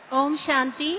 ओम शांति।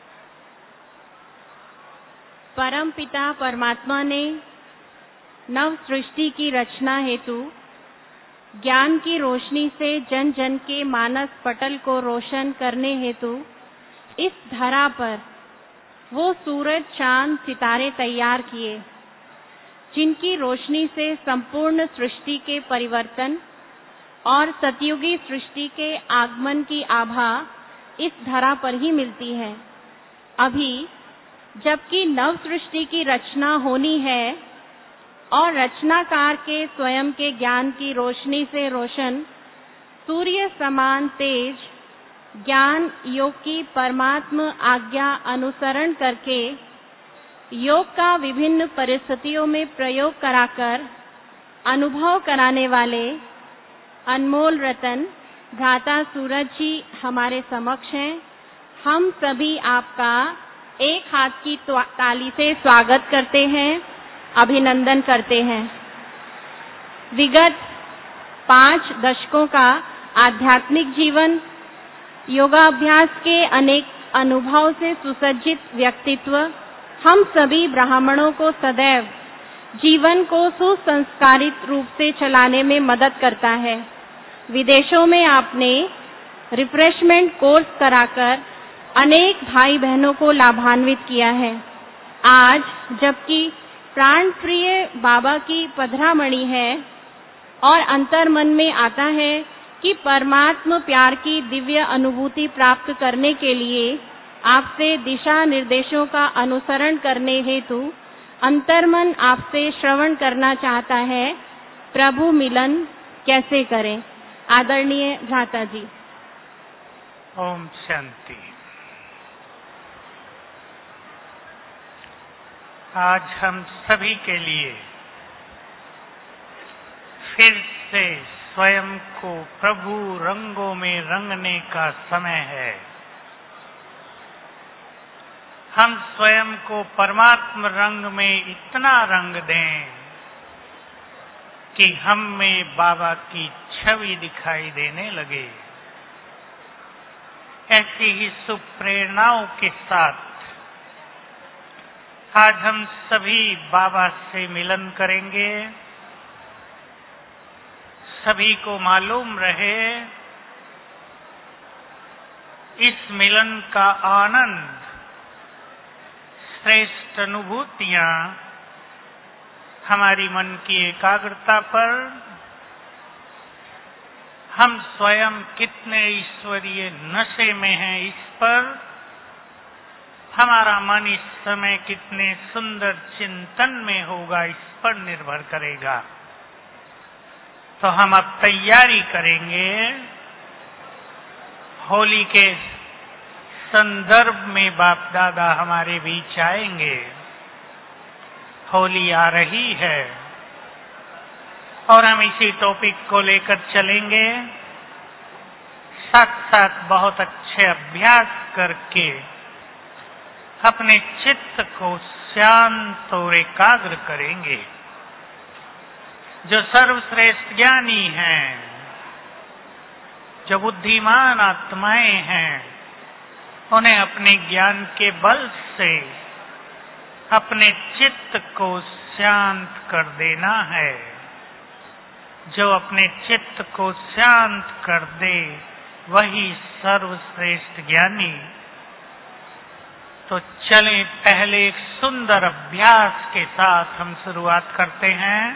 परम पिता परमात्मा ने नव सृष्टि की रचना हेतु ज्ञान की रोशनी से जन जन के मानस पटल को रोशन करने हेतु इस धरा पर वो सूरज, चांद, सितारे तैयार किए, जिनकी रोशनी से संपूर्ण सृष्टि के परिवर्तन और सतयुगी सृष्टि के आगमन की आभा इस धरा पर ही मिलती है। अभी जबकि नव सृष्टि की रचना होनी है और रचनाकार के स्वयं के ज्ञान की रोशनी से रोशन सूर्य समान तेज ज्ञान योग की परमात्म आज्ञा अनुसरण करके योग का विभिन्न परिस्थितियों में प्रयोग कराकर अनुभव कराने वाले अनमोल रतन भ्राता सूरज जी हमारे समक्ष हैं। हम सभी आपका एक हाथ की ताली से स्वागत करते हैं, अभिनंदन करते हैं। विगत 5 दशकों का आध्यात्मिक जीवन, योगाभ्यास के अनेक अनुभव से सुसज्जित व्यक्तित्व हम सभी ब्राह्मणों को सदैव जीवन को सुसंस्कारित रूप से चलाने में मदद करता है। विदेशों में आपने रिफ्रेशमेंट कोर्स कराकर अनेक भाई बहनों को लाभान्वित किया है। आज जबकि प्राण प्रिय बाबा की पधरामणि है और अंतर्मन में आता है कि परमात्म प्यार की दिव्य अनुभूति प्राप्त करने के लिए आपसे दिशा निर्देशों का अनुसरण करने हेतु अंतर्मन आपसे श्रवण करना चाहता है, प्रभु मिलन कैसे करें। आदरणीय भ्राता जी। ओम शांति। आज हम सभी के लिए फिर से स्वयं को प्रभु रंगों में रंगने का समय है। हम स्वयं को परमात्म रंग में इतना रंग दें कि हम में बाबा की छवि दिखाई देने लगे। ऐसी ही शुभ प्रेरणाओं के साथ आज हम सभी बाबा से मिलन करेंगे। सभी को मालूम रहे, इस मिलन का आनंद, श्रेष्ठ अनुभूतियां हमारी मन की एकाग्रता पर, हम स्वयं कितने ईश्वरीय नशे में हैं इस पर, हमारा मन इस समय कितने सुंदर चिंतन में होगा इस पर निर्भर करेगा। तो हम अब तैयारी करेंगे। होली के संदर्भ में बाप दादा हमारे बीच आएंगे। होली आ रही है और हम इसी टॉपिक को लेकर चलेंगे, साथ साथ बहुत अच्छे अभ्यास करके अपने चित्त को शांत और एकाग्र करेंगे। जो सर्वश्रेष्ठ ज्ञानी हैं, जो बुद्धिमान आत्माएं हैं, उन्हें अपने ज्ञान के बल से अपने चित्त को शांत कर देना है। जो अपने चित्त को शांत कर दे वही सर्वश्रेष्ठ ज्ञानी। तो चलें पहले एक सुंदर अभ्यास के साथ हम शुरुआत करते हैं।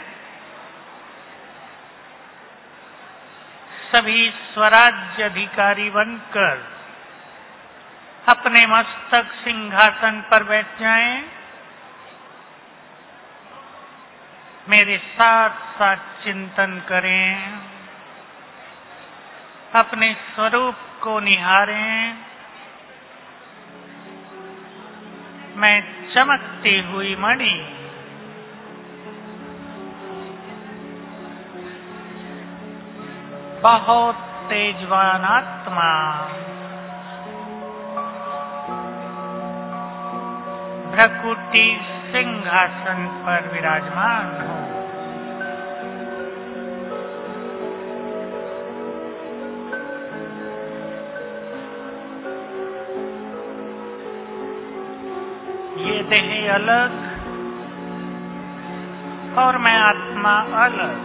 सभी स्वराज्य अधिकारी बनकर अपने मस्तक सिंहासन पर बैठ जाएं। मेरे साथ साथ चिंतन करें, अपने स्वरूप को निहारें। मैं चमकती हुई मणि, बहुत तेजवान आत्मा, भ्रकुटी सिंहासन पर विराजमान हूँ। देह अलग और मैं आत्मा अलग।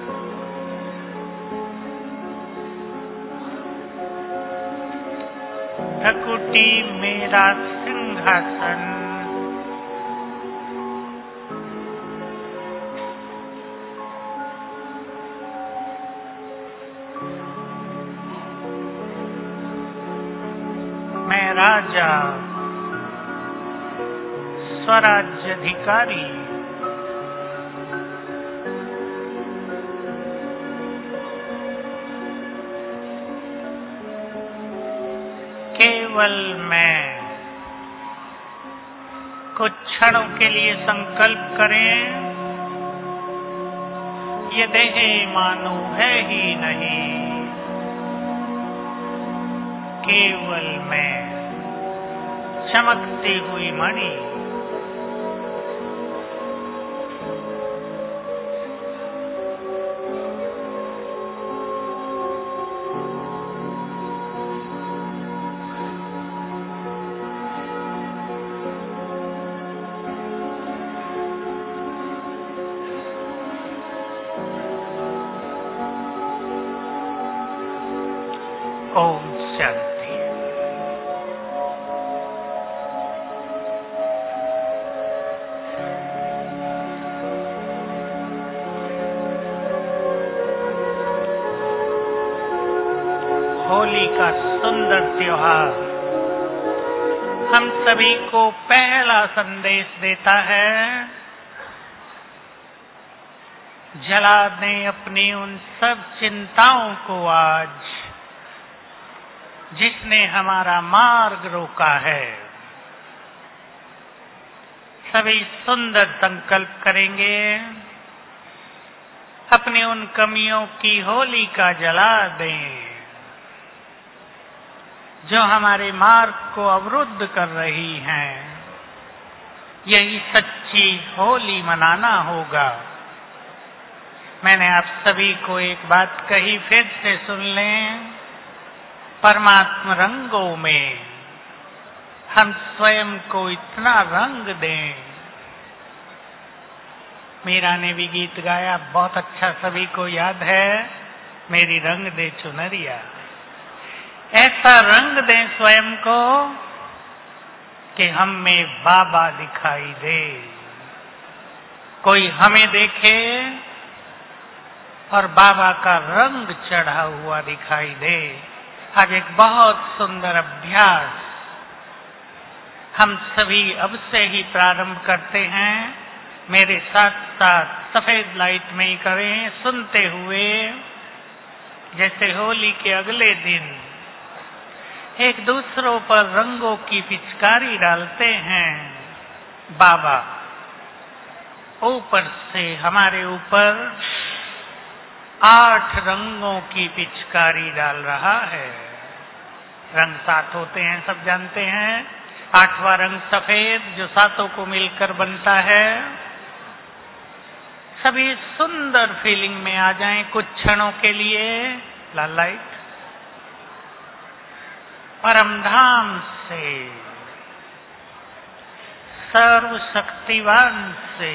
भ्रकुटी मेरा सिंहासन, मैं राजा स्वराज्याधिकारी। केवल मैं। कुछ क्षणों के लिए संकल्प करें, ये देह मानो है ही नहीं, केवल मैं, चमकती हुई मणि। ओम शांति। होली का सुंदर त्योहार हम सभी को पहला संदेश देता है, जला दें अपनी उन सब चिंताओं को आज जिसने हमारा मार्ग रोका है। सभी सुंदर संकल्प करेंगे, अपनी उन कमियों की होली का जला दें जो हमारे मार्ग को अवरुद्ध कर रही हैं। यही सच्ची होली मनाना होगा। मैंने आप सभी को एक बात कही, फिर से सुन लें। परमात्मा रंगों में हम स्वयं को इतना रंग दें। मीरा ने भी गीत गाया, बहुत अच्छा, सभी को याद है, मेरी रंग दे चुनरिया। ऐसा रंग दें स्वयं को कि हम में बाबा दिखाई दे, कोई हमें देखे और बाबा का रंग चढ़ा हुआ दिखाई दे। आज एक बहुत सुंदर अभ्यास हम सभी अब से ही प्रारंभ करते हैं। मेरे साथ साथ सफेद लाइट में ही करें, सुनते हुए। जैसे होली के अगले दिन एक दूसरों पर रंगों की पिचकारी डालते हैं, बाबा ऊपर से हमारे ऊपर 8 रंगों की पिचकारी डाल रहा है। रंग 7 होते हैं, सब जानते हैं। 8वां रंग सफेद, जो 7 को मिलकर बनता है। सभी सुंदर फीलिंग में आ जाएं कुछ क्षणों के लिए। लाल लाइट। परमधाम से, सर्वशक्तिवान से,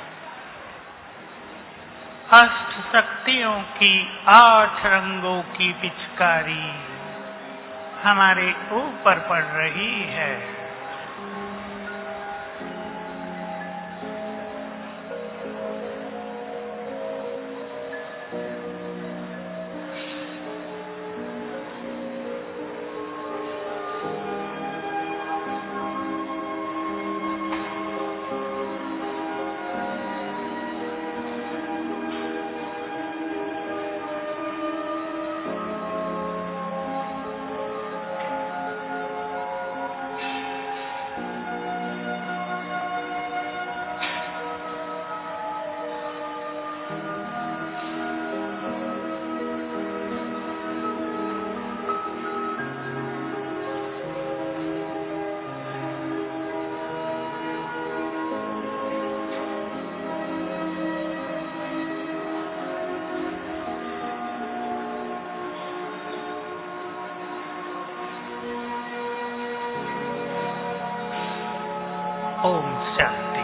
अष्ट शक्तियों की 8 रंगों की पिचकारी हमारे ऊपर पड़ रही है। ओम शांति।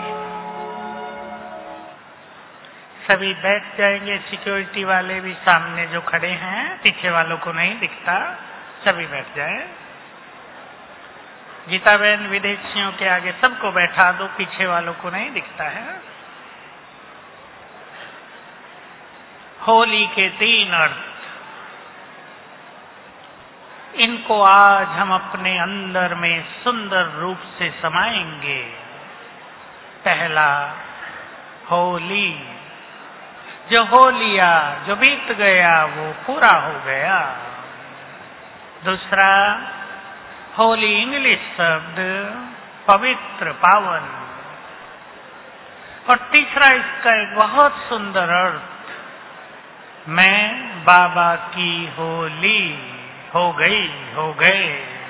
सभी बैठ जाएंगे। सिक्योरिटी वाले भी सामने जो खड़े हैं, पीछे वालों को नहीं दिखता, सभी बैठ जाए। गीता बहन विदेशियों के आगे सबको बैठा दो, पीछे वालों को नहीं दिखता है। होली के 3 अर्थ, इनको आज हम अपने अंदर में सुंदर रूप से समाएंगे। पहला, होली। जो हो लिया, जो बीत गया, वो पूरा हो गया। दूसरा, होली इंग्लिश शब्द पवित्र, पावन। और तीसरा इसका एक बहुत सुंदर अर्थ, मैं बाबा की होली हो गए।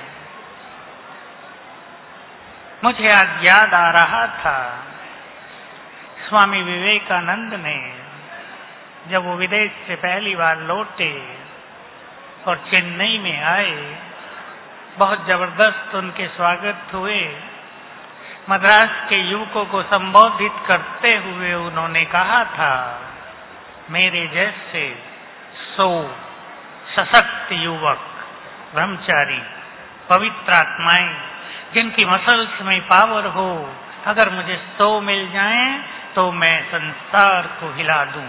मुझे आज याद आ रहा था, स्वामी विवेकानंद ने जब वो विदेश से पहली बार लौटे और चेन्नई में आए, बहुत जबरदस्त उनके स्वागत हुए। मद्रास के युवकों को संबोधित करते हुए उन्होंने कहा था, मेरे जैसे 100 सशक्त युवक, ब्रह्मचारी, पवित्र आत्माएं, जिनकी मसल्स में पावर हो, अगर मुझे 100 मिल जाएं तो मैं संसार को हिला दूं।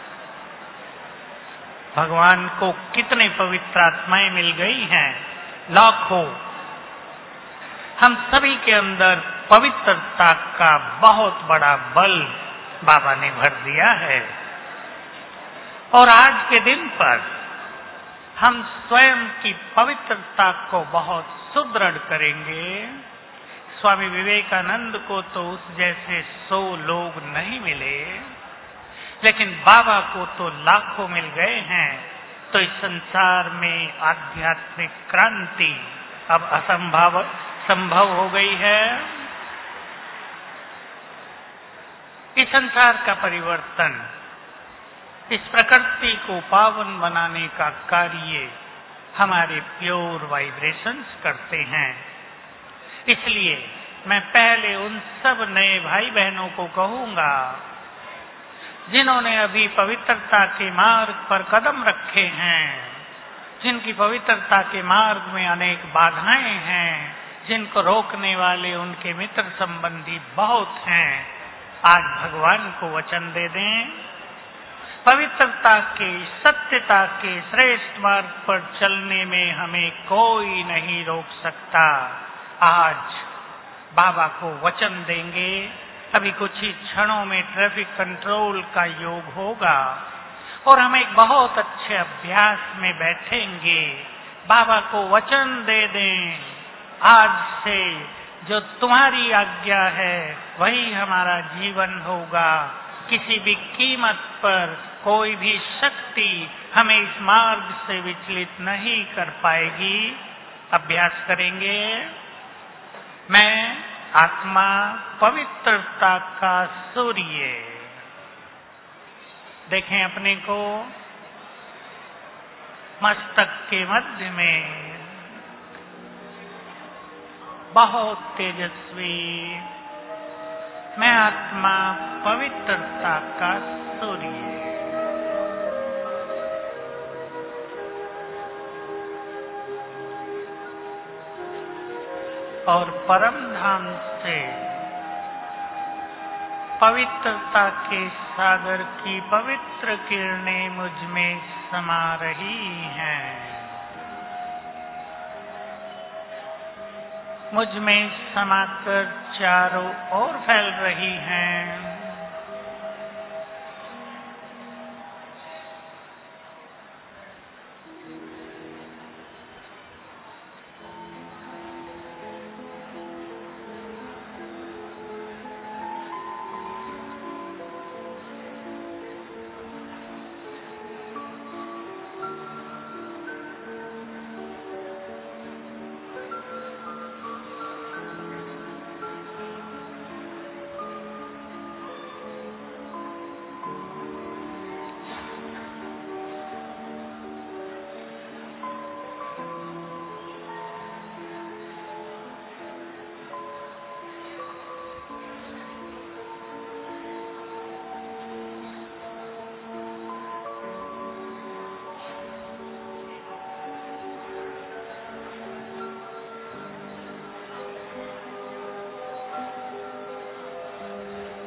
भगवान को कितने पवित्र आत्माएं मिल गई हैं, लाखों। हम सभी के अंदर पवित्रता का बहुत बड़ा बल बाबा ने भर दिया है। और आज के दिन पर हम स्वयं की पवित्रता को बहुत सुदृढ़ करेंगे। स्वामी विवेकानंद को तो उस जैसे 100 लोग नहीं मिले, लेकिन बाबा को तो लाखों मिल गए हैं। तो इस संसार में आध्यात्मिक क्रांति अब संभव हो गई है। इस संसार का परिवर्तन, इस प्रकृति को पावन बनाने का कार्य हमारे प्योर वाइब्रेशंस करते हैं। इसलिए मैं पहले उन सब नए भाई बहनों को कहूंगा, जिन्होंने अभी पवित्रता के मार्ग पर कदम रखे हैं, जिनकी पवित्रता के मार्ग में अनेक बाधाएं हैं, जिनको रोकने वाले उनके मित्र संबंधी बहुत हैं, आज भगवान को वचन दे दें। पवित्रता के, सत्यता के श्रेष्ठ मार्ग पर चलने में हमें कोई नहीं रोक सकता। आज बाबा को वचन देंगे। अभी कुछ ही क्षणों में ट्रैफिक कंट्रोल का योग होगा और हम एक बहुत अच्छे अभ्यास में बैठेंगे। बाबा को वचन दे दें, आज से जो तुम्हारी आज्ञा है वही हमारा जीवन होगा। किसी भी कीमत पर कोई भी शक्ति हमें इस मार्ग से विचलित नहीं कर पाएगी। अभ्यास करेंगे। मैं आत्मा पवित्रता का सूर्य। देखें अपने को मस्तक के मध्य में, बहुत तेजस्वी। मैं आत्मा पवित्रता का सूर्य। और परम धाम से पवित्रता के सागर की पवित्र किरणें मुझ में समा रही हैं, मुझ में समाकर चारों ओर फैल रही हैं।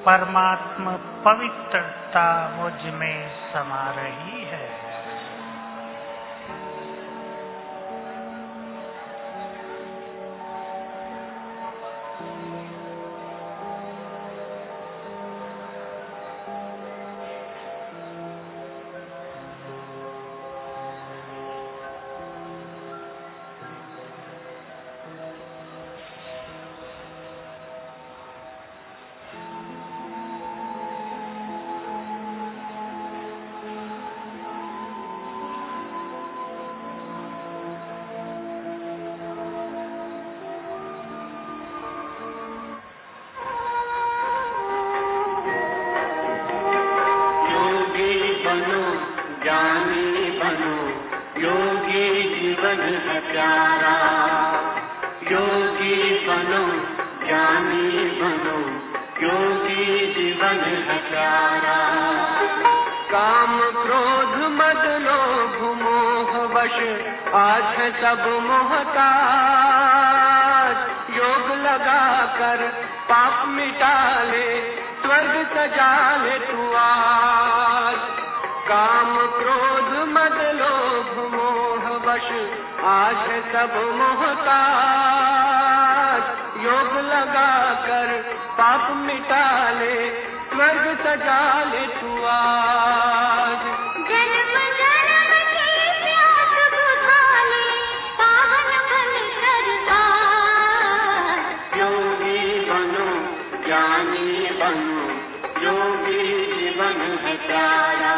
परमात्मा पवित्रता मुझ में समा रही है। काम क्रोध मद लोभ मोह वश आज है सब मोहताज। योग लगा कर पाप मिटा ले, स्वर्ग सजा ले तू आज। काम क्रोध मद लोभ मोह वश आज है सब मोहताज। योग लगा कर पाप मिटा ले, स्वर्ग सजा ले तू आज। जन्म जन्म की प्यास बुझा ले, पावन बन कर आज। योगी बनो ज्ञानी बनो, योगी जीवन है प्यारा।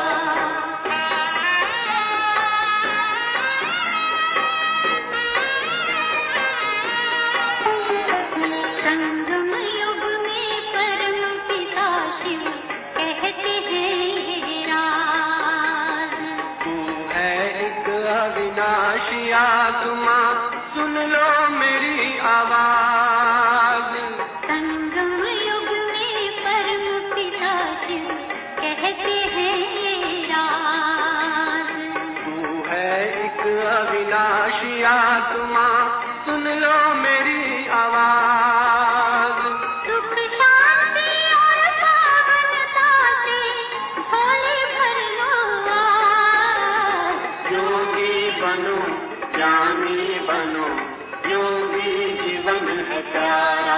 संगम युग में परम पिता शिव कहते हैं ये राज। तू है एक अविनाशी आत्मा, सुन लो मेरी आवाज। संगम युग में परम पिता शिव कहते हैं ये राज। तू है एक अविनाशी आत्मा, सुन लो मेरी आवाज। सुख शांति और पावनता से झोली भर लो आज। योगी बनो ज्ञानी बनो, योगी जीवन है प्यारा।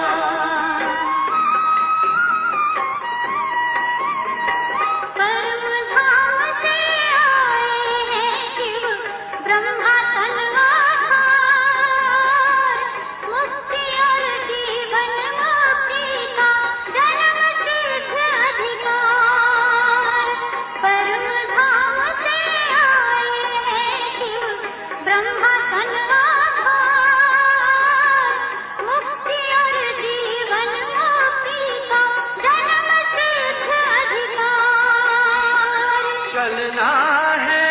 परम धाम से आए हैं शिव ब्रह्मा तन आधार। मुक्ति और जीवन मुक्ति का जन्म सिद्ध अधिकार। परम धाम से आए हैं शिव ब्रह्मा तन आधार। मुक्ति और जीवन मुक्ति का जन्म सिद्ध अधिकार। चलना है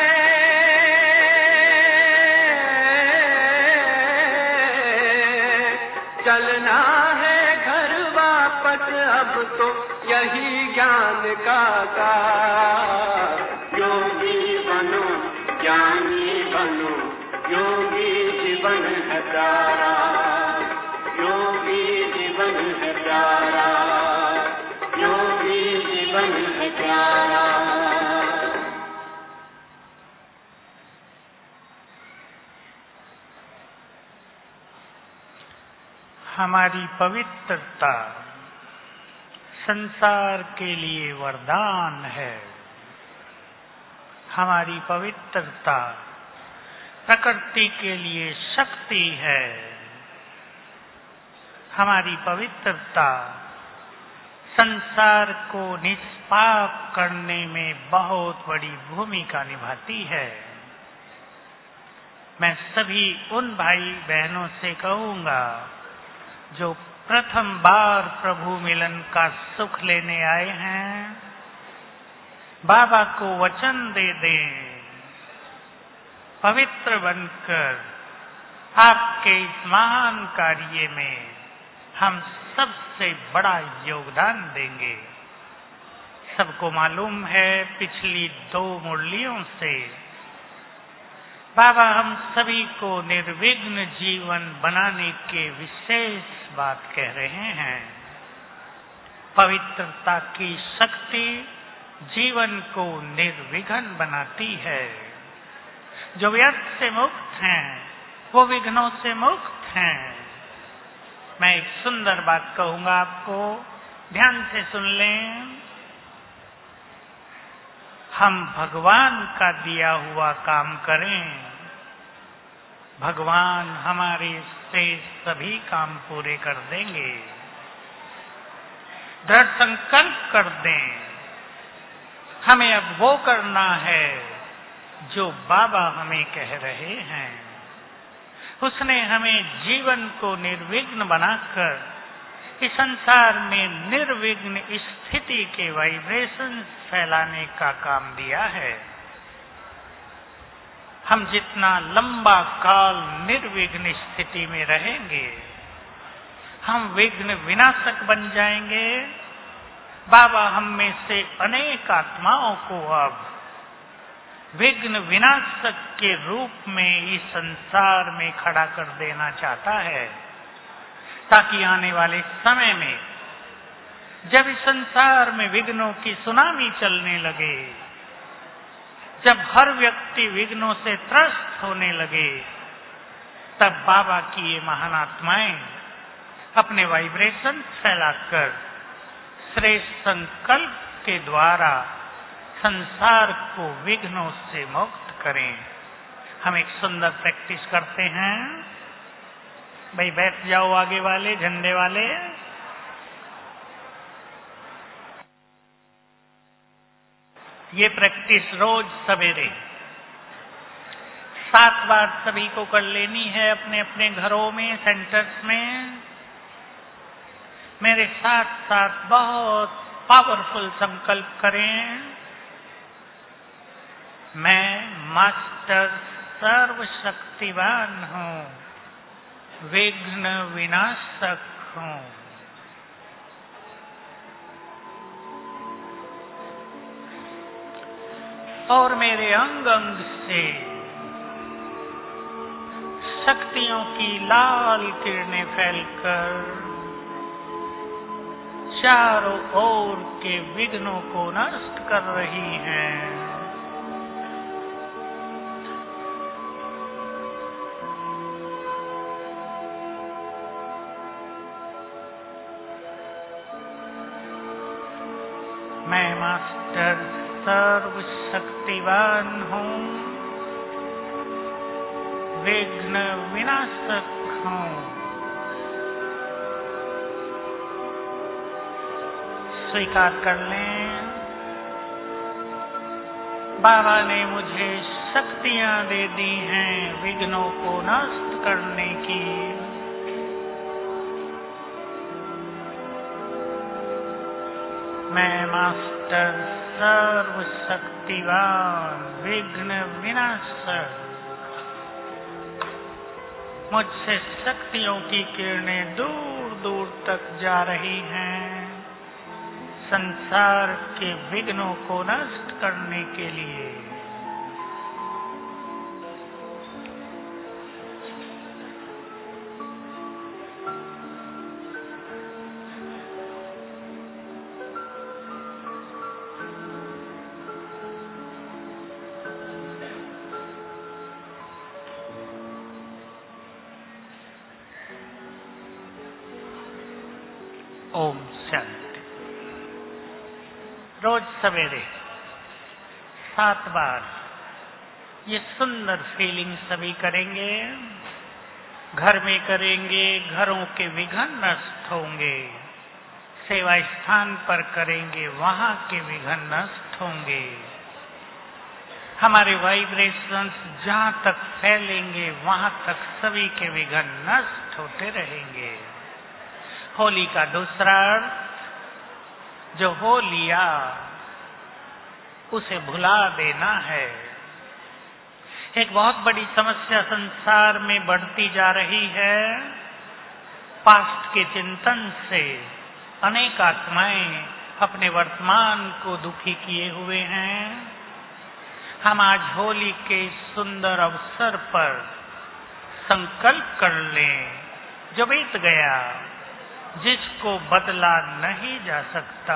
चलना है घर वापस, अब तो यही ज्ञान का सार। योगी बनो ज्ञानी बनो, योगी जीवन है प्यारा। योगी जीवन है प्यारा, योगी जीवन है प्यारा। हमारी पवित्रता संसार के लिए वरदान है। हमारी पवित्रता प्रकृति के लिए शक्ति है। हमारी पवित्रता संसार को निष्पाप करने में बहुत बड़ी भूमिका निभाती है। मैं सभी उन भाई बहनों से कहूंगा जो प्रथम बार प्रभु मिलन का सुख लेने आए हैं, बाबा को वचन दे दें, पवित्र बनकर आपके इस महान कार्य में हम सबसे बड़ा योगदान देंगे। सबको मालूम है पिछली 2 मुरलियों से बाबा हम सभी को निर्विघ्न जीवन बनाने के विशेष बात कह रहे हैं। पवित्रता की शक्ति जीवन को निर्विघ्न बनाती है। जो व्यर्थ से मुक्त हैं वो विघ्नों से मुक्त हैं। मैं एक सुंदर बात कहूंगा आपको, ध्यान से सुन लें। हम भगवान का दिया हुआ काम करें, भगवान हमारे से सभी काम पूरे कर देंगे। दृढ़ संकल्प कर दें, हमें अब वो करना है जो बाबा हमें कह रहे हैं। उसने हमें जीवन को निर्विघ्न बनाकर इस संसार में निर्विघ्न स्थिति के वाइब्रेशन फैलाने का काम दिया है। हम जितना लंबा काल निर्विघ्न स्थिति में रहेंगे, हम विघ्न विनाशक बन जाएंगे। बाबा हम में से अनेक आत्माओं को अब विघ्न विनाशक के रूप में इस संसार में खड़ा कर देना चाहता है, ताकि आने वाले समय में जब इस संसार में विघ्नों की सुनामी चलने लगे, जब हर व्यक्ति विघ्नों से त्रस्त होने लगे, तब बाबा की ये महान आत्माएं अपने वाइब्रेशन फैलाकर श्रेष्ठ संकल्प के द्वारा संसार को विघ्नों से मुक्त करें। हम एक सुंदर प्रैक्टिस करते हैं। भाई बैठ जाओ आगे वाले, झंडे वाले। ये प्रैक्टिस रोज सवेरे 7 बार सभी को कर लेनी है अपने अपने घरों में, सेंटर्स में। मेरे साथ साथ बहुत पावरफुल संकल्प करें। मैं मास्टर सर्वशक्तिवान हूँ, विघ्न विनाशक हूँ। और मेरे अंग अंग से शक्तियों की लाल किरणें फैलकर चारों ओर के विघ्नों को नष्ट कर रही हैं। मैं मास्टर सर्वशक्तिवान हूँ, विघ्न विनाशक हूँ। स्वीकार कर लें, बाबा ने मुझे शक्तियां दे दी हैं विघ्नों को नष्ट करने की। मैं मास्टर सर्वशक्तिवान, विघ्न विनाशक। मुझसे शक्तियों की किरणें दूर दूर तक जा रही हैं, संसार के विघ्नों को नष्ट करने के लिए। ओम शांति। रोज सवेरे 7 बार ये सुंदर फीलिंग सभी करेंगे। घर में करेंगे, घरों के विघ्न नष्ट होंगे। सेवा स्थान पर करेंगे, वहां के विघ्न नष्ट होंगे। हमारे वाइब्रेशंस जहां तक फैलेंगे वहां तक सभी के विघ्न नष्ट होते रहेंगे। होली का दूसरा अर्थ, जो हो लिया उसे भुला देना है। एक बहुत बड़ी समस्या संसार में बढ़ती जा रही है। पास्ट के चिंतन से अनेक आत्माएं अपने वर्तमान को दुखी किए हुए हैं। हम आज होली के सुंदर अवसर पर संकल्प कर लें, जो बीत गया जिसको बदला नहीं जा सकता,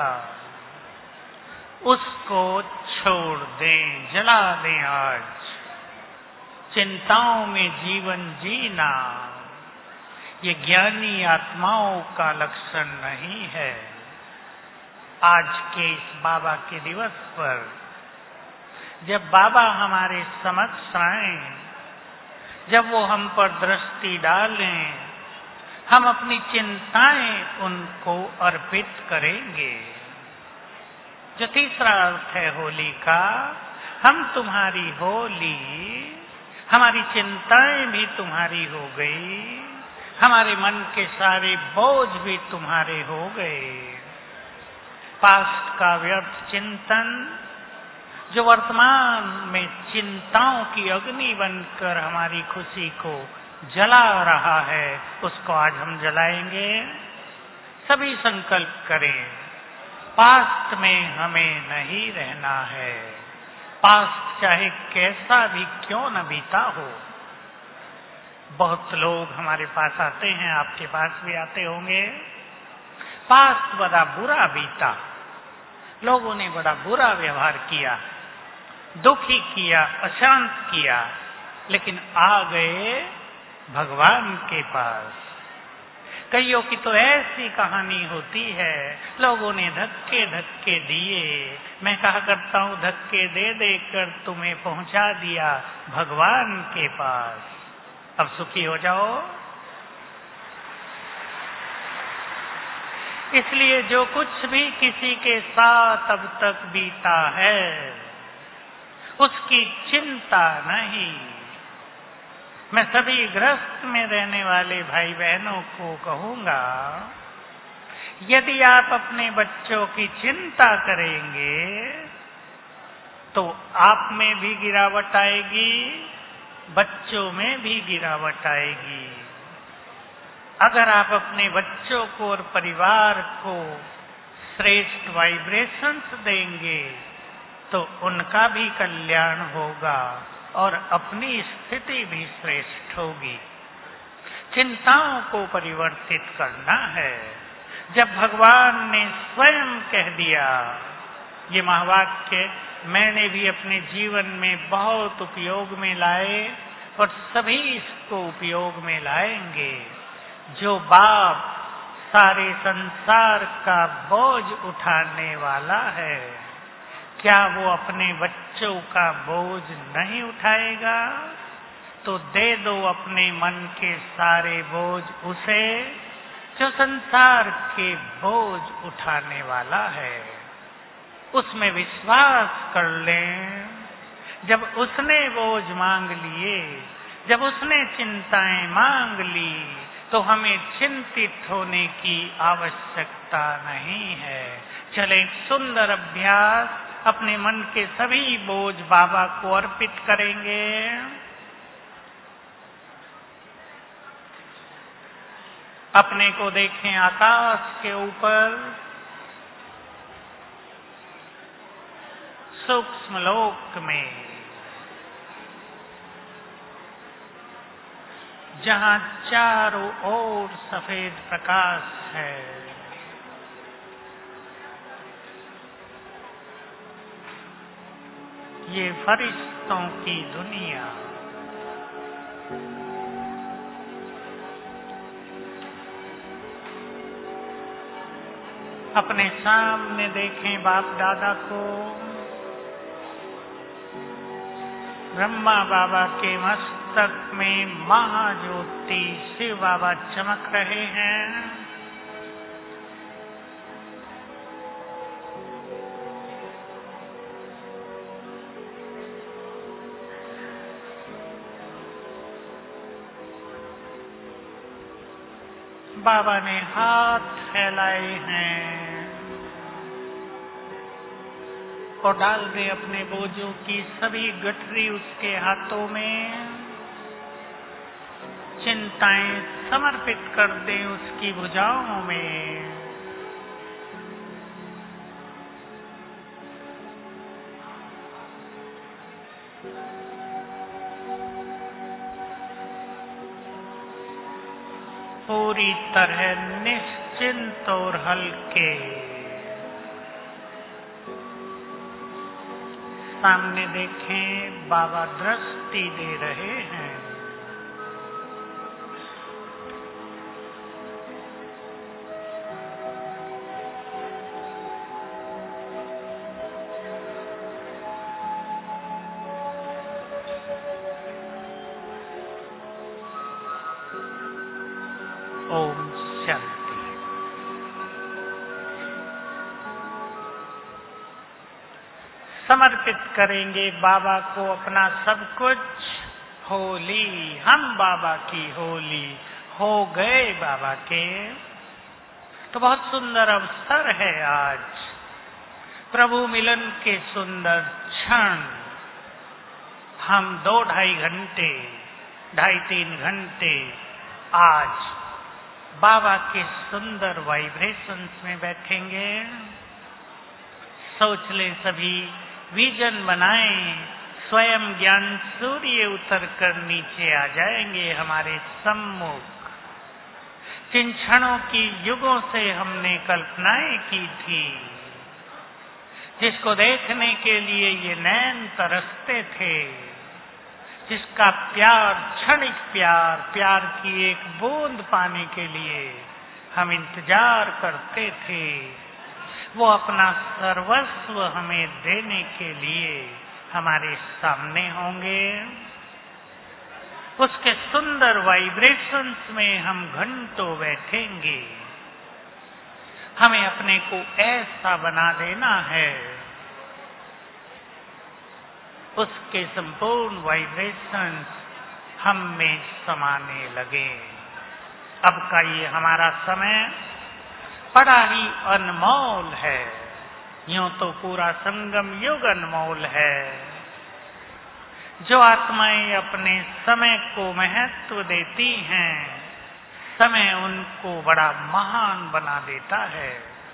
उसको छोड़ दें, जला दें आज। चिंताओं में जीवन जीना ये ज्ञानी आत्माओं का लक्षण नहीं है। आज के इस बाबा के दिवस पर जब बाबा हमारे समक्ष आए, जब वो हम पर दृष्टि डालें, हम अपनी चिंताएं उनको अर्पित करेंगे। जो तीसरा अर्थ है होली का, हम तुम्हारी होली, हमारी चिंताएं भी तुम्हारी हो गई, हमारे मन के सारे बोझ भी तुम्हारे हो गए। पास्ट का व्यर्थ चिंतन जो वर्तमान में चिंताओं की अग्नि बनकर हमारी खुशी को जला रहा है, उसको आज हम जलाएंगे। सभी संकल्प करें, पास्ट में हमें नहीं रहना है। पास्ट चाहे कैसा भी क्यों न बीता हो। बहुत लोग हमारे पास आते हैं, आपके पास भी आते होंगे, पास्ट बड़ा बुरा बीता, लोगों ने बड़ा बुरा व्यवहार किया, दुखी किया, अशांत किया, लेकिन आ गए भगवान के पास। कईयों की तो ऐसी कहानी होती है, लोगों ने धक्के धक्के दिए, मैं कहा करता हूं धक्के दे देकर तुम्हें पहुंचा दिया भगवान के पास। अब सुखी हो जाओ। इसलिए जो कुछ भी किसी के साथ अब तक बीता है, उसकी चिंता नहीं। मैं सभी गृहस्थ में रहने वाले भाई बहनों को कहूंगा, यदि आप अपने बच्चों की चिंता करेंगे तो आप में भी गिरावट आएगी, बच्चों में भी गिरावट आएगी। अगर आप अपने बच्चों को और परिवार को श्रेष्ठ वाइब्रेशंस देंगे तो उनका भी कल्याण होगा और अपनी स्थिति भी श्रेष्ठ होगी। चिंताओं को परिवर्तित करना है। जब भगवान ने स्वयं कह दिया, ये महावाक्य मैंने भी अपने जीवन में बहुत उपयोग में लाए और सभी इसको उपयोग में लाएंगे। जो बाप सारे संसार का बोझ उठाने वाला है, क्या वो अपने बच्चों का बोझ नहीं उठाएगा? तो दे दो अपने मन के सारे बोझ उसे, जो संसार के बोझ उठाने वाला है। उसमें विश्वास कर लें। जब उसने बोझ मांग लिए, जब उसने चिंताएं मांग ली, तो हमें चिंतित होने की आवश्यकता नहीं है। चले एक सुंदर अभ्यास, अपने मन के सभी बोझ बाबा को अर्पित करेंगे। अपने को देखें आकाश के ऊपर, सूक्ष्म लोक में, जहां चारों ओर सफेद प्रकाश है। ये फरिश्तों की दुनिया। अपने सामने देखें बाप दादा को। ब्रह्मा बाबा के मस्तक में महाज्योति शिव बाबा चमक रहे हैं। बाबा ने हाथ फैलाए हैं और डाल दे अपने बोझों की सभी गठरी उसके हाथों में। चिंताएं समर्पित कर दें उसकी भुजाओं में। पूरी तरह निश्चिंत निश्चिंत और हल्के। सामने देखें, बाबा दृष्टि दे रहे हैं। ओम शांति। समर्पित करेंगे बाबा को अपना सब कुछ। होली, हम बाबा की होली हो गए बाबा के। तो बहुत सुंदर अवसर है आज, प्रभु मिलन के सुंदर क्षण। हम 2-2.5 घंटे, 2.5-3 घंटे आज बाबा के सुंदर वाइब्रेशंस में बैठेंगे। सोच लें, सभी विजन बनाएं, स्वयं ज्ञान सूर्य उतर कर नीचे आ जाएंगे हमारे सम्मुख। जिन क्षणों की युगों से हमने कल्पनाएं की थी, जिसको देखने के लिए ये नैन तरसते थे, जिसका प्यार, क्षणिक प्यार, प्यार की एक बूंद पाने के लिए हम इंतजार करते थे, वो अपना सर्वस्व हमें देने के लिए हमारे सामने होंगे। उसके सुंदर वाइब्रेशंस में हम घंटों बैठेंगे। हमें अपने को ऐसा बना देना है, उसके संपूर्ण वाइब्रेशंस हम में समाने लगे। अब का ये हमारा समय बड़ा ही अनमोल है। यूं तो पूरा संगम युग अनमोल है। जो आत्माएं अपने समय को महत्व देती हैं, समय उनको बड़ा महान बना देता है,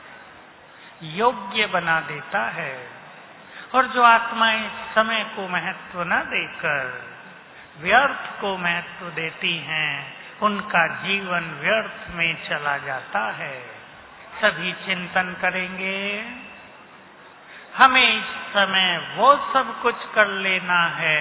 योग्य बना देता है। और जो आत्माएं समय को महत्व न देकर व्यर्थ को महत्व देती हैं, उनका जीवन व्यर्थ में चला जाता है। सभी चिंतन करेंगे, हमें इस समय वो सब कुछ कर लेना है।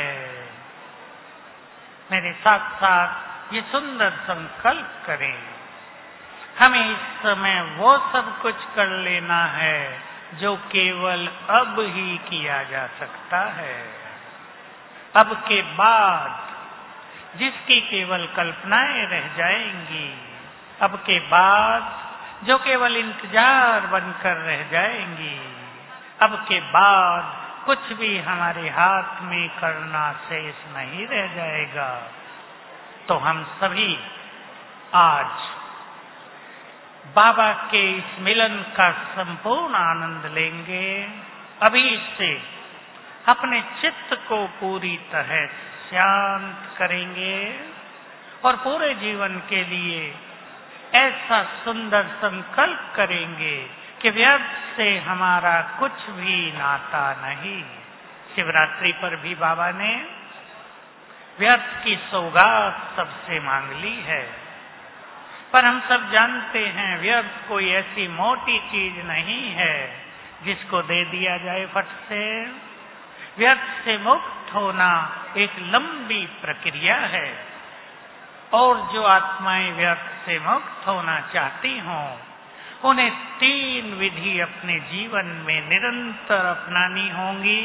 मेरे साथ साथ ये सुंदर संकल्प करें, हमें इस समय वो सब कुछ कर लेना है जो केवल अब ही किया जा सकता है। अब के बाद जिसकी केवल कल्पनाएं रह जाएंगी, अब के बाद जो केवल इंतजार बनकर रह जाएंगी, अब के बाद कुछ भी हमारे हाथ में करना शेष नहीं रह जाएगा। तो हम सभी आज बाबा के इस मिलन का संपूर्ण आनंद लेंगे। अभी से अपने चित्त को पूरी तरह शांत करेंगे और पूरे जीवन के लिए ऐसा सुंदर संकल्प करेंगे कि व्यर्थ से हमारा कुछ भी नाता नहीं। शिवरात्रि पर भी बाबा ने व्यर्थ की सौगात सबसे मांग ली है, पर हम सब जानते हैं व्यर्थ कोई ऐसी मोटी चीज नहीं है जिसको दे दिया जाए फट से। व्यर्थ से मुक्त होना एक लंबी प्रक्रिया है, और जो आत्माएं व्यर्थ से मुक्त होना चाहती हों, उन्हें 3 विधि अपने जीवन में निरंतर अपनानी होंगी।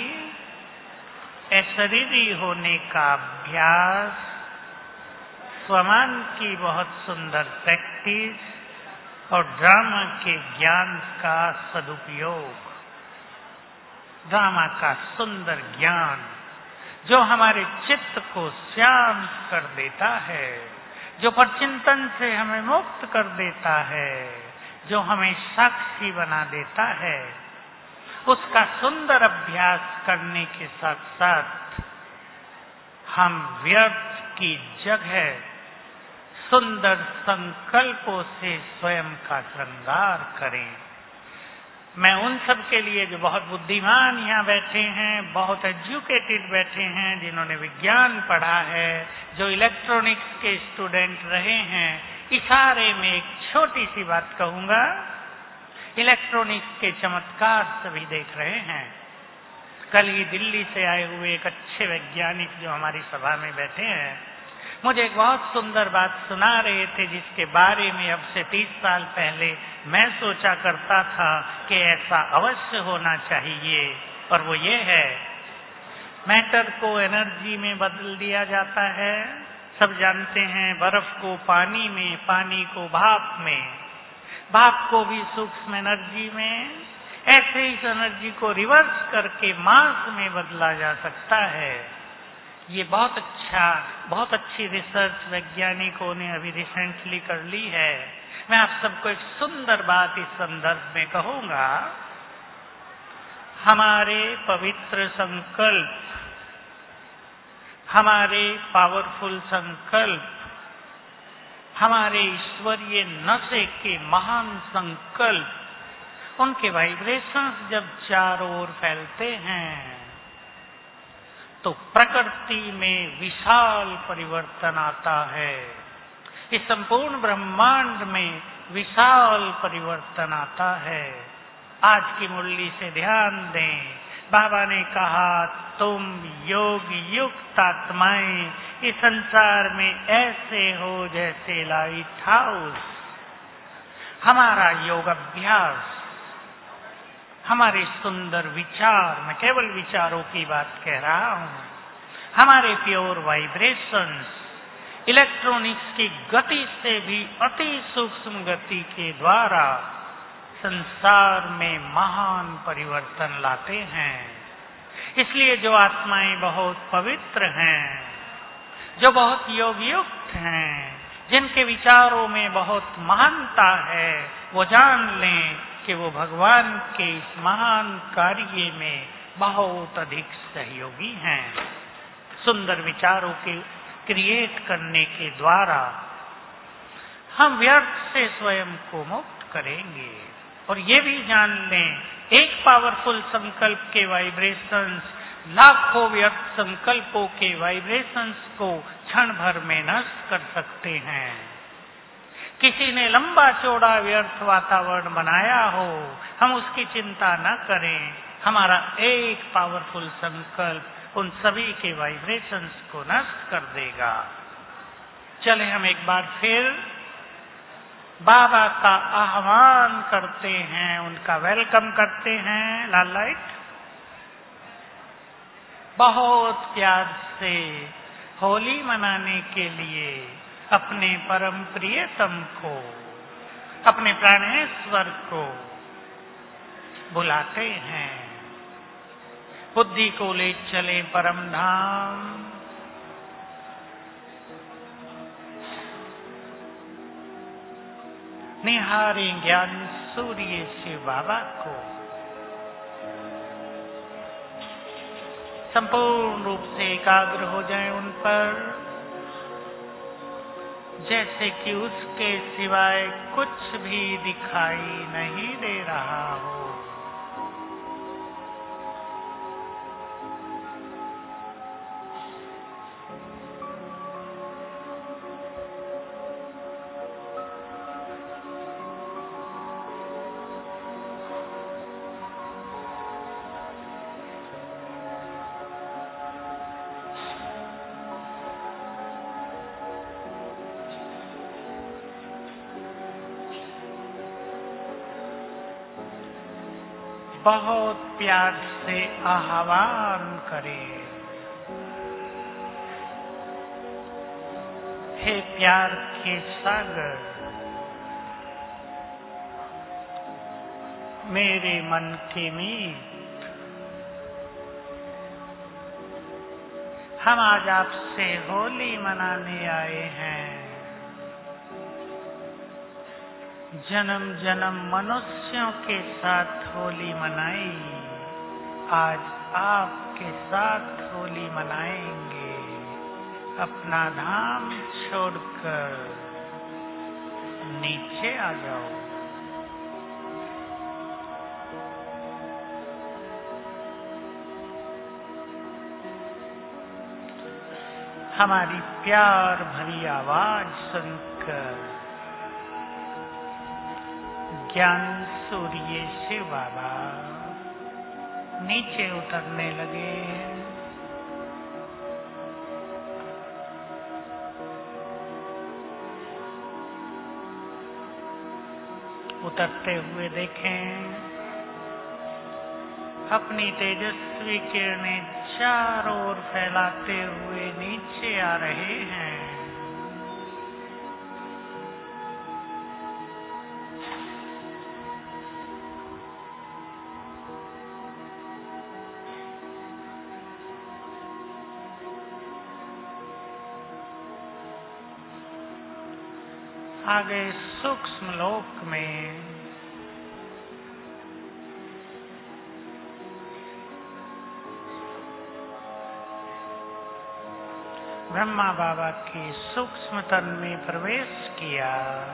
अशरीरी होने का अभ्यास, स्वमान की बहुत सुंदर प्रैक्टिस और ड्रामा के ज्ञान का सदुपयोग। ड्रामा का सुंदर ज्ञान जो हमारे चित्त को शांत कर देता है, जो परचिंतन से हमें मुक्त कर देता है, जो हमें साक्षी बना देता है, उसका सुंदर अभ्यास करने के साथ साथ हम व्यर्थ की जगह सुंदर संकल्पों से स्वयं का श्रृंगार करें। मैं उन सब के लिए जो बहुत बुद्धिमान यहाँ बैठे हैं, बहुत एजुकेटेड बैठे हैं, जिन्होंने विज्ञान पढ़ा है, जो इलेक्ट्रॉनिक्स के स्टूडेंट रहे हैं, इशारे में एक छोटी सी बात कहूंगा। इलेक्ट्रॉनिक्स के चमत्कार सभी देख रहे हैं। कल ही दिल्ली से आए हुए एक अच्छे वैज्ञानिक जो हमारी सभा में बैठे हैं, मुझे एक बहुत सुंदर बात सुना रहे थे, जिसके बारे में अब से 30 साल पहले मैं सोचा करता था कि ऐसा अवश्य होना चाहिए। और वो ये है, मैटर को एनर्जी में बदल दिया जाता है। सब जानते हैं, बर्फ को पानी में, पानी को भाप में, भाप को भी सूक्ष्म एनर्जी में। ऐसे इस एनर्जी को रिवर्स करके मास में बदला जा सकता है। ये बहुत अच्छी रिसर्च वैज्ञानिकों ने अभी रिसेंटली कर ली है। मैं आप सबको एक सुंदर बात इस संदर्भ में कहूंगा। हमारे पवित्र संकल्प, हमारे पावरफुल संकल्प, हमारे ईश्वरीय नशे के महान संकल्प, उनके वाइब्रेशंस जब चारों ओर फैलते हैं तो प्रकृति में विशाल परिवर्तन आता है। इस संपूर्ण ब्रह्मांड में विशाल परिवर्तन आता है। आज की मुरली से ध्यान दें, बाबा ने कहा, तुम योग युक्त आत्माएं इस संसार में ऐसे हो जैसे लाइट हाउस। हमारा योग अभ्यास, हमारे सुंदर विचार, मैं केवल विचारों की बात कह रहा हूं, हमारे प्योर वाइब्रेशंस इलेक्ट्रॉनिक्स की गति से भी अति सूक्ष्म गति के द्वारा संसार में महान परिवर्तन लाते हैं। इसलिए जो आत्माएं बहुत पवित्र हैं, जो बहुत योगयुक्त हैं, जिनके विचारों में बहुत महानता है, वो जान लें कि वो भगवान के इस महान कार्य में बहुत अधिक सहयोगी हैं। सुंदर विचारों के क्रिएट करने के द्वारा हम व्यर्थ से स्वयं को मुक्त करेंगे। और ये भी जान लें, एक पावरफुल संकल्प के वाइब्रेशंस लाखों व्यर्थ संकल्पों के वाइब्रेशंस को क्षण भर में नष्ट कर सकते हैं। किसी ने लंबा चौड़ा व्यर्थ वातावरण बनाया हो, हम उसकी चिंता न करें। हमारा एक पावरफुल संकल्प उन सभी के वाइब्रेशंस को नष्ट कर देगा। चले हम एक बार फिर बाबा का आह्वान करते हैं, उनका वेलकम करते हैं। लाल लाइट बहुत प्यार से होली मनाने के लिए अपने परम प्रियतम को, अपने प्राणेश्वर को बुलाते हैं। बुद्धि को ले चले परम धाम, निहारे ज्ञान सूर्य शिव बाबा को। संपूर्ण रूप से एकाग्र हो जाएं उन पर, जैसे कि उसके सिवाय कुछ भी दिखाई नहीं दे रहा हो। बहुत प्यार से आह्वान करें, हे प्यार के सागर, मेरे मन के मीत, हम आज आपसे होली मनाने आए हैं। जन्म जन्म मनुष्यों के साथ होली मनाई, आज आपके साथ होली मनाएंगे। अपना धाम छोड़कर नीचे आ जाओ। हमारी प्यार भरी आवाज सुनकर ज्ञान सूर्य शिव बाबा नीचे उतरने लगे। उतरते हुए देखें अपनी तेजस्वी किरणें चारों ओर फैलाते हुए नीचे आ रहे हैं। आगे सूक्ष्म लोक में ब्रह्मा बाबा के सूक्ष्म तन में प्रवेश किया।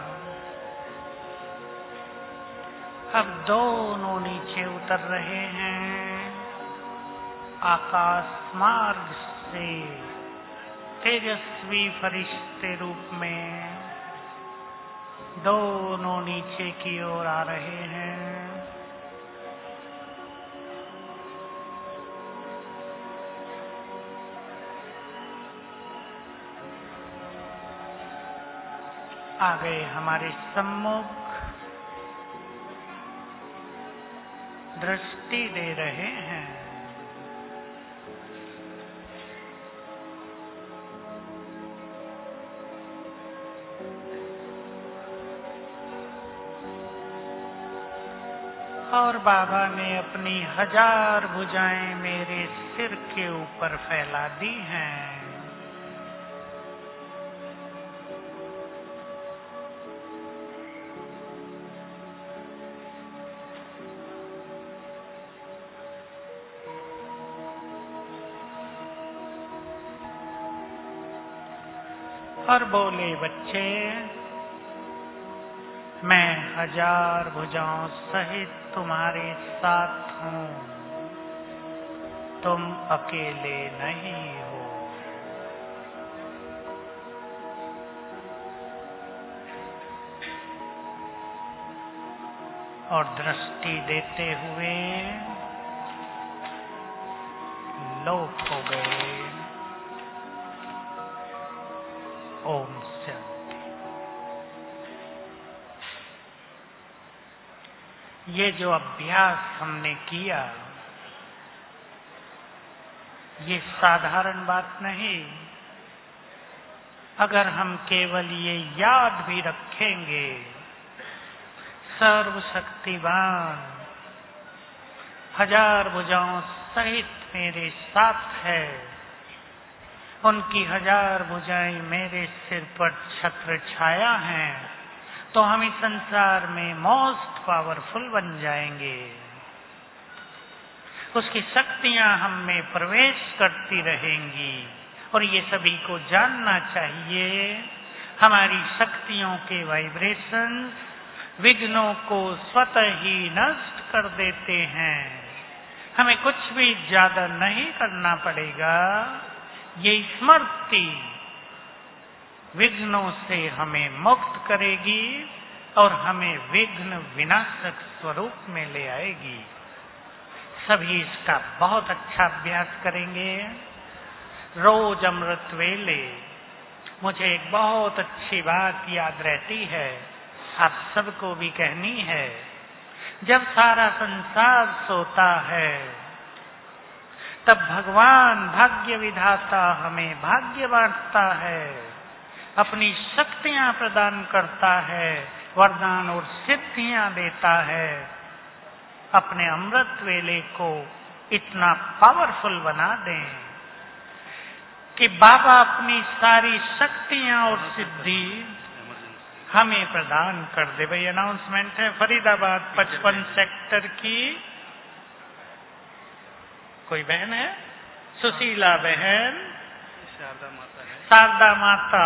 अब दोनों नीचे उतर रहे हैं। आकाश मार्ग से तेजस्वी फरिश्ते रूप में दोनों नीचे की ओर आ रहे हैं। आ गए हमारे सम्मुख, दृष्टि दे रहे हैं। और बाबा ने अपनी 1000 भुजाएं मेरे सिर के ऊपर फैला दी हैं। और बोले, बच्चे, मैं 1000 भुजाओं सहित तुम्हारे साथ हूं, तुम अकेले नहीं हो। और दृष्टि देते हुए लोप हो गए। ओम शांति। ये जो अभ्यास हमने किया, ये साधारण बात नहीं। अगर हम केवल ये याद भी रखेंगे, सर्वशक्तिवान 1000 भुजाओं सहित मेरे साथ है, उनकी 1000 भुजाएं मेरे सिर पर छत्र छाया हैं, तो हम इस संसार में मोस्ट पावरफुल बन जाएंगे। उसकी शक्तियां हम में प्रवेश करती रहेंगी और ये सभी को जानना चाहिए। हमारी शक्तियों के वाइब्रेशंस विघ्नों को स्वतः ही नष्ट कर देते हैं। हमें कुछ भी ज्यादा नहीं करना पड़ेगा। ये स्मृति विघ्नों से हमें मुक्त करेगी और हमें विघ्न विनाशक स्वरूप में ले आएगी। सभी इसका बहुत अच्छा अभ्यास करेंगे। रोज अमृत वेले मुझे एक बहुत अच्छी बात याद रहती है, आप सबको भी कहनी है। जब सारा संसार सोता है, तब भगवान भाग्य विधाता हमें भाग्य बांटता है, अपनी शक्तियां प्रदान करता है, वरदान और सिद्धियां देता है। अपने अमृत वेले को इतना पावरफुल बना दें कि बाबा अपनी सारी शक्तियां और सिद्धि हमें प्रदान कर दे। भाई अनाउंसमेंट है फरीदाबाद 55 सेक्टर की कोई बहन है, सुशीला बहन, शारदा माता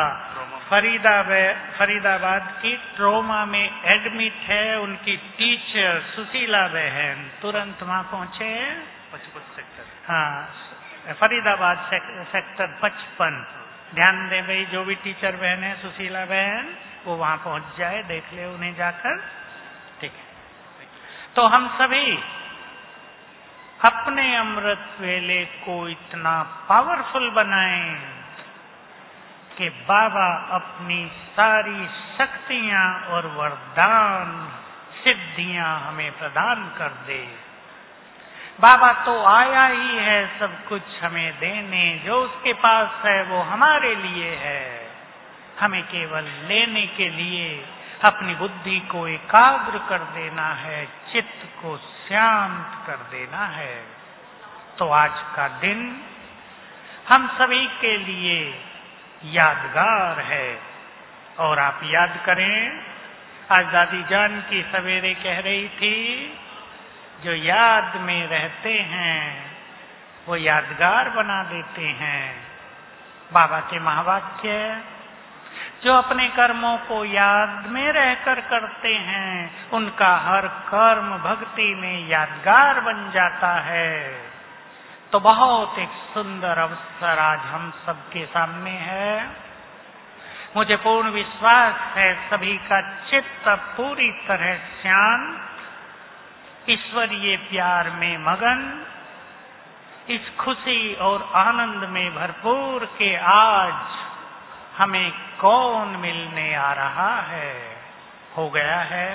फरीदाबाद की ट्रोमा में एडमिट है। उनकी टीचर सुशीला बहन तुरंत वहां पहुंचे। 55 सेक्टर, हाँ, फरीदाबाद सेक्टर 55। ध्यान दें भाई, जो भी टीचर बहन है सुशीला बहन, वो वहां पहुंच जाए, देख ले उन्हें जाकर। ठीक है। तो हम सभी अपने अमृत वेले को इतना पावरफुल बनाएं कि बाबा अपनी सारी शक्तियां और वरदान सिद्धियां हमें प्रदान कर दे। बाबा तो आया ही है सब कुछ हमें देने, जो उसके पास है वो हमारे लिए है। हमें केवल लेने के लिए अपनी बुद्धि को एकाग्र कर देना है, चित्त को शांत कर देना है। तो आज का दिन हम सभी के लिए यादगार है। और आप याद करें, आज दादी जान की सवेरे कह रही थी, जो याद में रहते हैं वो यादगार बना देते हैं। बाबा के महावाक्य, जो अपने कर्मों को याद में रहकर करते हैं उनका हर कर्म भक्ति में यादगार बन जाता है। तो बहुत एक सुंदर अवसर आज हम सबके सामने है। मुझे पूर्ण विश्वास है सभी का चित्त पूरी तरह शांत, ईश्वरीय प्यार में मगन, इस खुशी और आनंद में भरपूर के आज हमें कौन मिलने आ रहा है, हो गया है।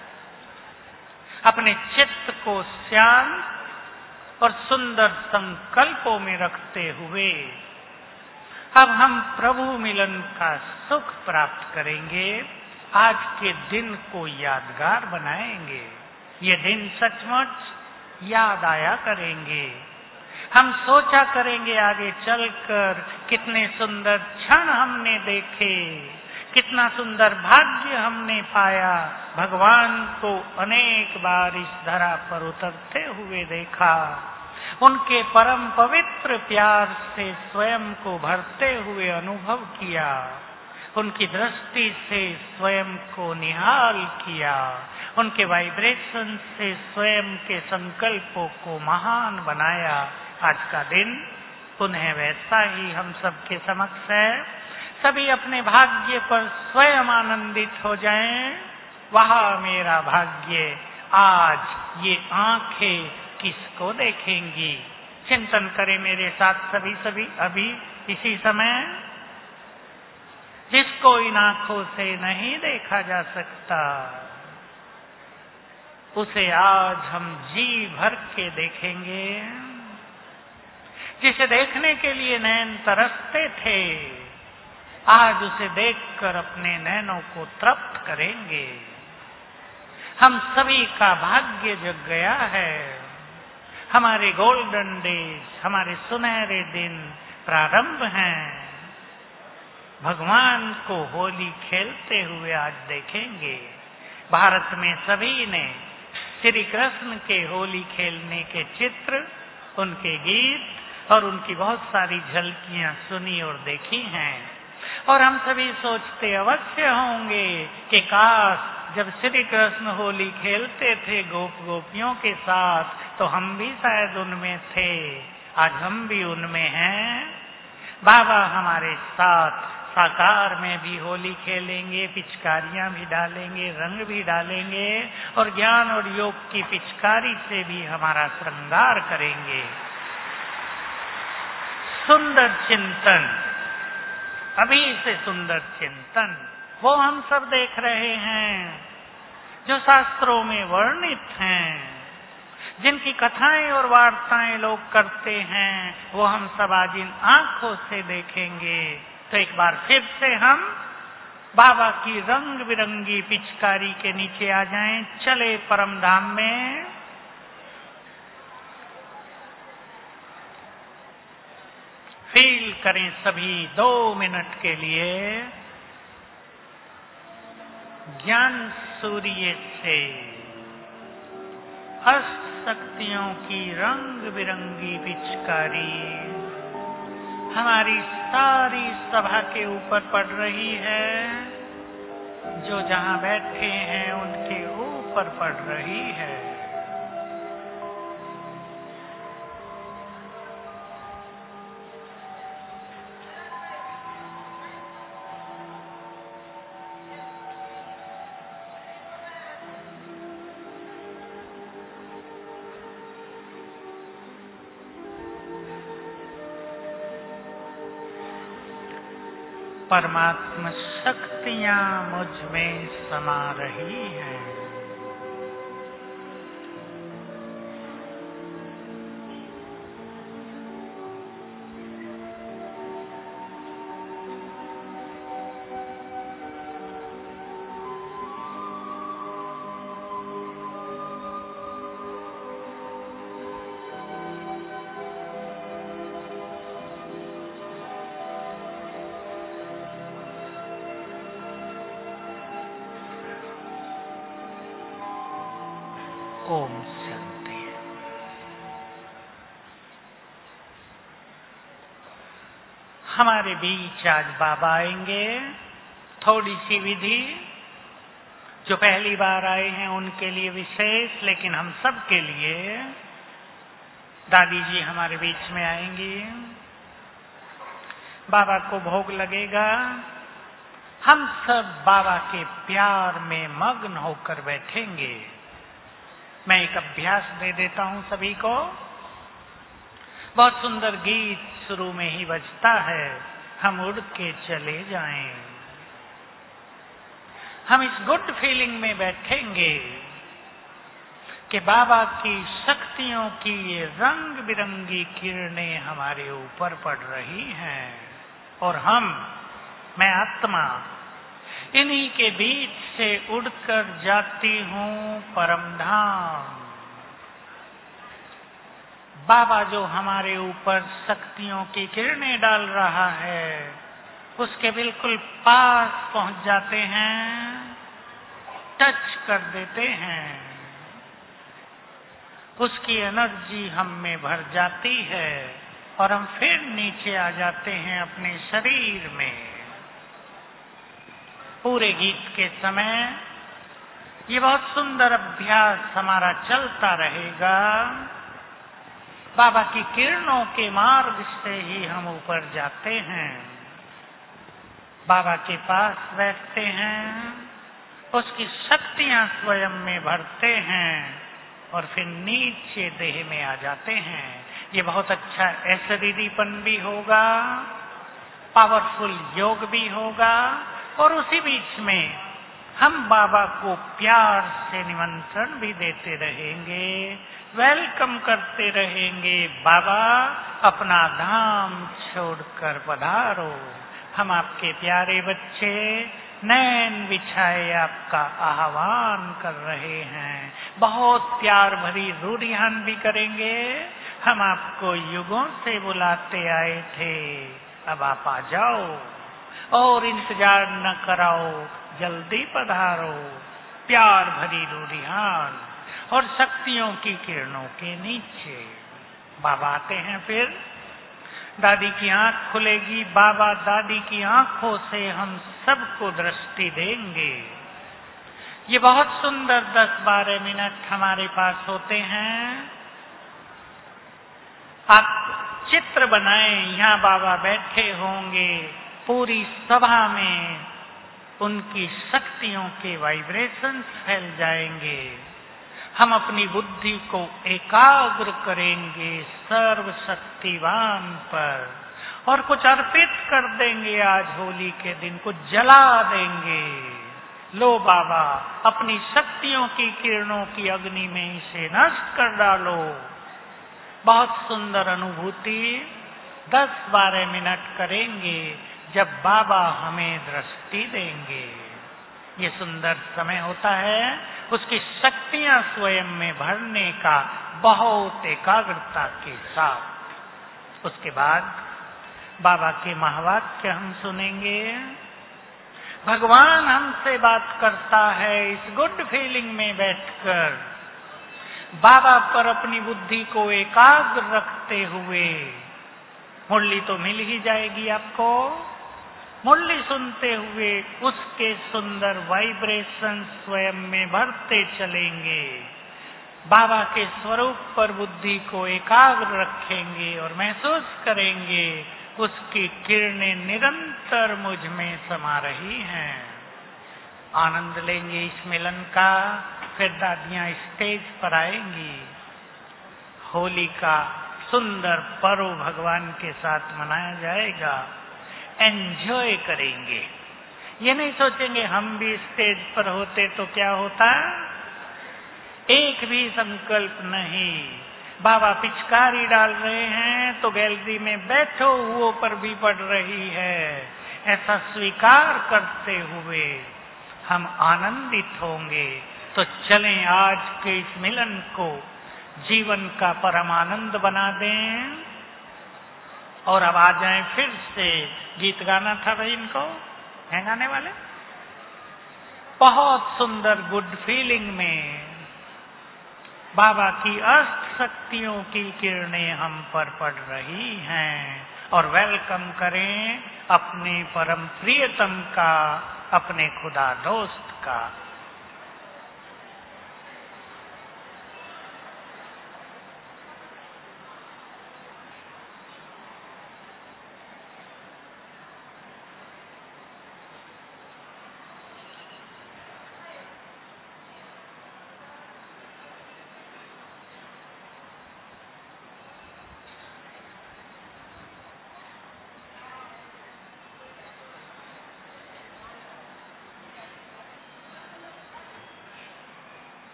अपने चित्त को शांत और सुंदर संकल्पों में रखते हुए अब हम प्रभु मिलन का सुख प्राप्त करेंगे। आज के दिन को यादगार बनाएंगे। ये दिन सचमुच याद आया करेंगे। हम सोचा करेंगे आगे चलकर कितने सुंदर क्षण हमने देखे, कितना सुंदर भाग्य हमने पाया। भगवान को अनेक बार इस धरा पर उतरते हुए देखा, उनके परम पवित्र प्यार से स्वयं को भरते हुए अनुभव किया, उनकी दृष्टि से स्वयं को निहाल किया, उनके वाइब्रेशन से स्वयं के संकल्पों को महान बनाया। आज का दिन पुनः वैसा ही हम सबके समक्ष है। सभी अपने भाग्य पर स्वयं आनंदित हो जाएं। वहाँ मेरा भाग्य, आज ये आंखें किसको देखेंगी। चिंतन करें मेरे साथ सभी अभी इसी समय। जिसको इन आंखों से नहीं देखा जा सकता, उसे आज हम जी भर के देखेंगे। जिसे देखने के लिए नैन तरसते थे, आज उसे देखकर अपने नैनों को तृप्त करेंगे। हम सभी का भाग्य जग गया है। हमारे गोल्डन डेज, हमारे सुनहरे दिन प्रारंभ हैं। भगवान को होली खेलते हुए आज देखेंगे। भारत में सभी ने श्री कृष्ण के होली खेलने के चित्र, उनके गीत और उनकी बहुत सारी झलकियां सुनी और देखी हैं। और हम सभी सोचते अवश्य होंगे कि काश जब श्री कृष्ण होली खेलते थे गोप गोपियों के साथ, तो हम भी शायद उनमें थे। आज हम भी उनमें हैं। बाबा हमारे साथ साकार में भी होली खेलेंगे, पिचकारियां भी डालेंगे, रंग भी डालेंगे और ज्ञान और योग की पिचकारी से भी हमारा श्रृंगार करेंगे। सुंदर चिंतन, अभी से सुंदर चिंतन वो हम सब देख रहे हैं जो शास्त्रों में वर्णित हैं, जिनकी कथाएं और वार्ताएं लोग करते हैं, वो हम सब आज इन आंखों से देखेंगे। तो एक बार फिर से हम बाबा की रंग बिरंगी पिचकारी के नीचे आ जाएं। चले परम धाम में। फील करें सभी 2 मिनट के लिए ज्ञान सूर्य से अष्ट शक्तियों की रंग बिरंगी पिचकारी हमारी सारी सभा के ऊपर पड़ रही है। जो जहां बैठे हैं उनके ऊपर पड़ रही है। परमात्मा शक्तियां मुझ में समा रही हैं। ओम शांति। हमारे बीच आज बाबा आएंगे। थोड़ी सी विधि, जो पहली बार आए हैं उनके लिए विशेष, लेकिन हम सब के लिए। दादी जी हमारे बीच में आएंगी, बाबा को भोग लगेगा। हम सब बाबा के प्यार में मग्न होकर बैठेंगे। मैं एक अभ्यास दे देता हूं सभी को। बहुत सुंदर गीत शुरू में ही बजता है, हम उड़ के चले जाएं। हम इस गुड फीलिंग में बैठेंगे कि बाबा की शक्तियों की ये रंग बिरंगी किरणें हमारे ऊपर पड़ रही हैं और मैं आत्मा इन्हीं के बीच से उड़कर जाती हूं परम धाम। बाबा जो हमारे ऊपर शक्तियों की किरणें डाल रहा है, उसके बिल्कुल पास पहुंच जाते हैं, टच कर देते हैं। उसकी एनर्जी हम में भर जाती है और हम फिर नीचे आ जाते हैं अपने शरीर में। पूरे गीत के समय ये बहुत सुंदर अभ्यास हमारा चलता रहेगा। बाबा की किरणों के मार्ग से ही हम ऊपर जाते हैं, बाबा के पास बैठते हैं, उसकी शक्तियां स्वयं में भरते हैं और फिर नीचे देह में आ जाते हैं। ये बहुत अच्छा ऐश्वर्यदीपन भी होगा, पावरफुल योग भी होगा और उसी बीच में हम बाबा को प्यार से निमंत्रण भी देते रहेंगे, वेलकम करते रहेंगे। बाबा अपना धाम छोड़कर पधारो, हम आपके प्यारे बच्चे नैन बिछाए आपका आह्वान कर रहे हैं। बहुत प्यार भरी रूरियान भी करेंगे। हम आपको युगों से बुलाते आए थे, अब आप आ जाओ और इंतजार न कराओ, जल्दी पधारो। प्यार भरी रूरियान और शक्तियों की किरणों के नीचे बाबा आते हैं। फिर दादी की आंख खुलेगी, बाबा दादी की आंखों से हम सबको दृष्टि देंगे। ये बहुत सुंदर 10-12 मिनट हमारे पास होते हैं। आप चित्र बनाएं, यहाँ बाबा बैठे होंगे, पूरी सभा में उनकी शक्तियों के वाइब्रेशंस फैल जाएंगे। हम अपनी बुद्धि को एकाग्र करेंगे सर्वशक्तिवान पर और कुछ अर्पित कर देंगे। आज होली के दिन कुछ जला देंगे। लो बाबा, अपनी शक्तियों की किरणों की अग्नि में इसे नष्ट कर डालो। बहुत सुंदर अनुभूति 10-12 मिनट करेंगे जब बाबा हमें दृष्टि देंगे। ये सुंदर समय होता है उसकी शक्तियां स्वयं में भरने का, बहुत एकाग्रता के साथ। उसके बाद बाबा के महावाक्य हम सुनेंगे। भगवान हमसे बात करता है इस गुड फीलिंग में बैठकर, बाबा पर अपनी बुद्धि को एकाग्र रखते हुए। मुरली तो मिल ही जाएगी आपको। मुरली सुनते हुए उसके सुंदर वाइब्रेशन स्वयं में भरते चलेंगे। बाबा के स्वरूप पर बुद्धि को एकाग्र रखेंगे और महसूस करेंगे उसकी किरणें निरंतर मुझ में समा रही हैं। आनंद लेंगे इस मिलन का। फिर दादियां स्टेज पर आएंगी। होली का सुंदर पर्व भगवान के साथ मनाया जाएगा। एंजॉय करेंगे। ये नहीं सोचेंगे हम भी स्टेज पर होते तो क्या होता। एक भी संकल्प नहीं। बाबा पिचकारी डाल रहे हैं तो गैलरी में बैठो हुओं पर भी पड़ रही है। ऐसा स्वीकार करते हुए हम आनंदित होंगे। तो चलें आज के इस मिलन को जीवन का परमानंद बना दें। और अब आ जाएं फिर से। गीत गाना था भाई इनको, हैं गाने वाले? बहुत सुंदर गुड फीलिंग में बाबा की अष्ट शक्तियों की किरणें हम पर पड़ रही हैं। और वेलकम करें अपने परम प्रियतम का, अपने खुदा दोस्त का।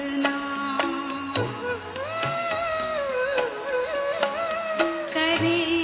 करे